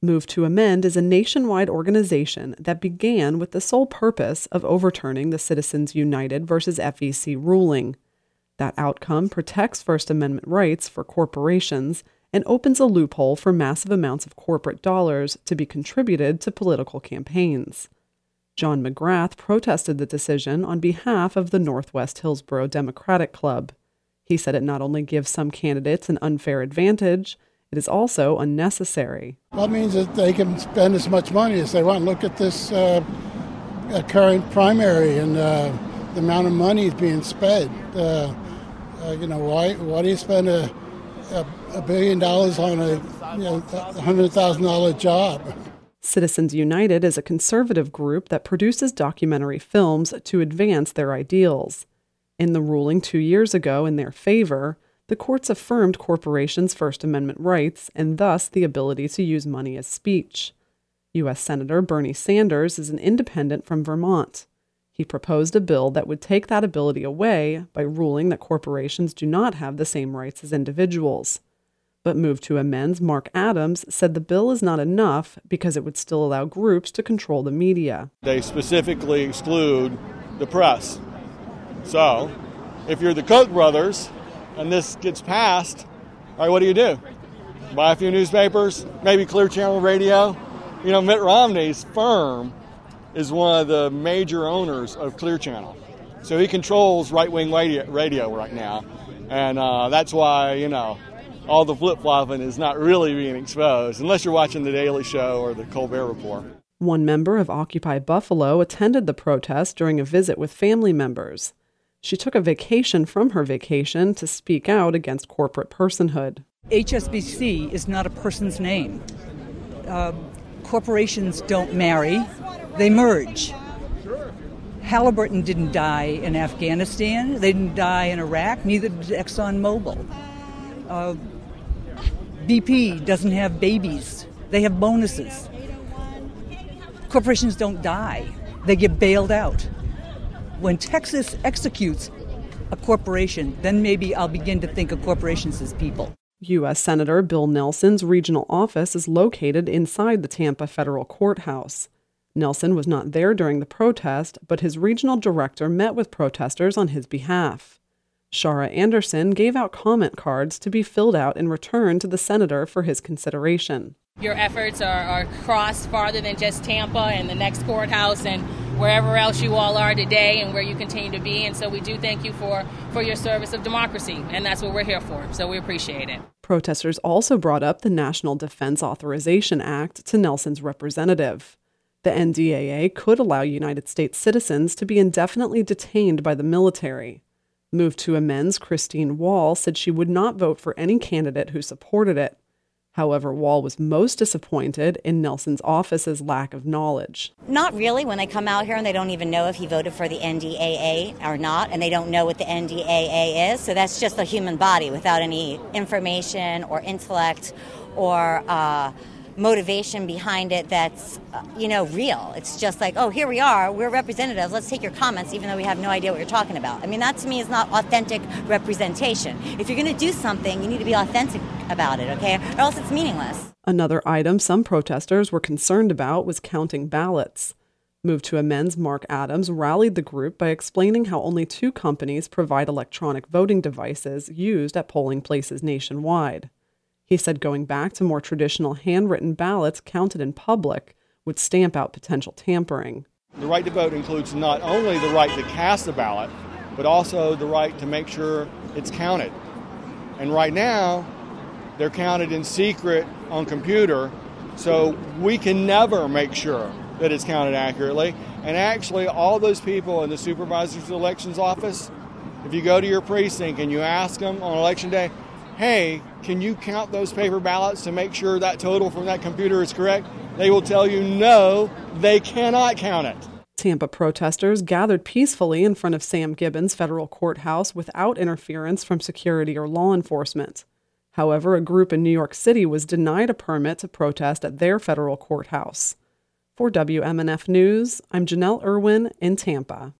Move to Amend is a nationwide organization that began with the sole purpose of overturning the Citizens United versus FEC ruling. That outcome protects First Amendment rights for corporations and opens a loophole for massive amounts of corporate dollars to be contributed to political campaigns. John McGrath protested the decision on behalf of the Northwest Hillsborough Democratic Club. He said it not only gives some candidates an unfair advantage, it is also unnecessary. That means that they can spend as much money as they want. Look at this current primary and the amount of money is being spent. Why do you spend $1 billion on a $100,000 job? Citizens United is a conservative group that produces documentary films to advance their ideals. In the ruling 2 years ago in their favor, the courts affirmed corporations' First Amendment rights and thus the ability to use money as speech. U.S. Senator Bernie Sanders is an independent from Vermont. He proposed a bill that would take that ability away by ruling that corporations do not have the same rights as individuals. But Move to Amend's Mark Adams said the bill is not enough because it would still allow groups to control the media. They specifically exclude the press. So, if you're the Koch brothers and this gets passed, all right, what do? Buy a few newspapers, maybe Clear Channel Radio. Mitt Romney's firm is one of the major owners of Clear Channel. So he controls right-wing radio right now. And that's why, all the flip-flopping is not really being exposed, unless you're watching The Daily Show or The Colbert Report. One member of Occupy Buffalo attended the protest during a visit with family members. She took a vacation from her vacation to speak out against corporate personhood. HSBC is not a person's name. Corporations don't marry, they merge. Halliburton didn't die in Afghanistan, they didn't die in Iraq, neither did ExxonMobil. BP doesn't have babies, they have bonuses. Corporations don't die, they get bailed out. When Texas executes a corporation, then maybe I'll begin to think of corporations as people. U.S. Senator Bill Nelson's regional office is located inside the Tampa Federal Courthouse. Nelson was not there during the protest, but his regional director met with protesters on his behalf. Shara Anderson gave out comment cards to be filled out and returned to the senator for his consideration. Your efforts are crossed farther than just Tampa and the next courthouse and wherever else you all are today and where you continue to be. And so we do thank you for your service of democracy, and that's what we're here for. So we appreciate it. Protesters also brought up the National Defense Authorization Act to Nelson's representative. The NDAA could allow United States citizens to be indefinitely detained by the military. Move to Amend's Christine Wall said she would not vote for any candidate who supported it. However, Wall was most disappointed in Nelson's office's lack of knowledge. Not really when they come out here and they don't even know if he voted for the NDAA or not, and they don't know what the NDAA is. So that's just a human body without any information or intellect or motivation behind it that's, real. It's just like, oh, here we are, we're representatives, let's take your comments even though we have no idea what you're talking about. I mean, that to me is not authentic representation. If you're going to do something, you need to be authentic about it, okay? Or else it's meaningless. Another item some protesters were concerned about was counting ballots. Move to Amend's Mark Adams rallied the group by explaining how only 2 companies provide electronic voting devices used at polling places nationwide. He said going back to more traditional handwritten ballots counted in public would stamp out potential tampering. The right to vote includes not only the right to cast a ballot, but also the right to make sure it's counted. And right now, they're counted in secret on computer, so we can never make sure that it's counted accurately. And actually, all those people in the supervisor's elections office, if you go to your precinct and you ask them on election day, hey, can you count those paper ballots to make sure that total from that computer is correct? They will tell you no, they cannot count it. Tampa protesters gathered peacefully in front of Sam Gibbons Federal Courthouse without interference from security or law enforcement. However, a group in New York City was denied a permit to protest at their federal courthouse. For WMNF News, I'm Janelle Irwin in Tampa.